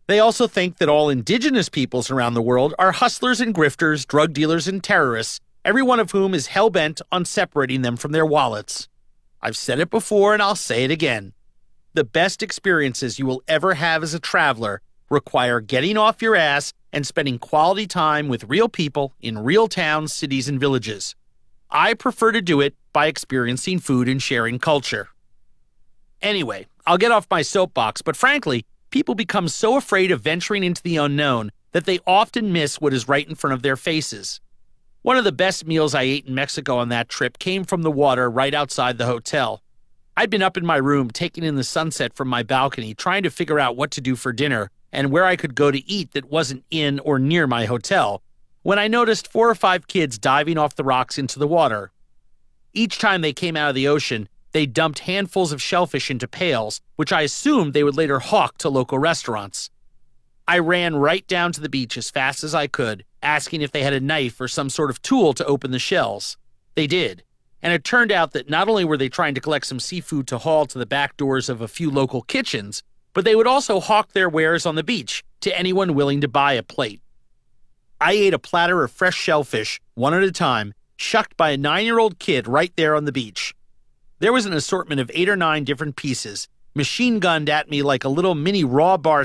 They also think that all indigenous peoples around the world are hustlers and grifters, drug dealers and terrorists, every one of whom is hell-bent on separating them from their wallets. I've said it before and I'll say it again. The best experiences you will ever have as a traveler require getting off your ass and spending quality time with real people in real towns, cities, and villages. I prefer to do it by experiencing food and sharing culture. Anyway, I'll get off my soapbox, but frankly, people become so afraid of venturing into the unknown that they often miss what is right in front of their faces. One of the best meals I ate in Mexico on that trip came from the water right outside the hotel. I'd been up in my room taking in the sunset from my balcony, trying to figure out what to do for dinner and where I could go to eat that wasn't in or near my hotel, when I noticed 4 or 5 kids diving off the rocks into the water. Each time they came out of the ocean, they dumped handfuls of shellfish into pails, which I assumed they would later hawk to local restaurants. I ran right down to the beach as fast as I could, asking if they had a knife or some sort of tool to open the shells. They did, and it turned out that not only were they trying to collect some seafood to haul to the back doors of a few local kitchens, but they would also hawk their wares on the beach to anyone willing to buy a plate. I ate a platter of fresh shellfish, one at a time, shucked by a 9-year-old kid right there on the beach. There was an assortment of 8 or 9 different pieces, machine-gunned at me like a little mini raw bar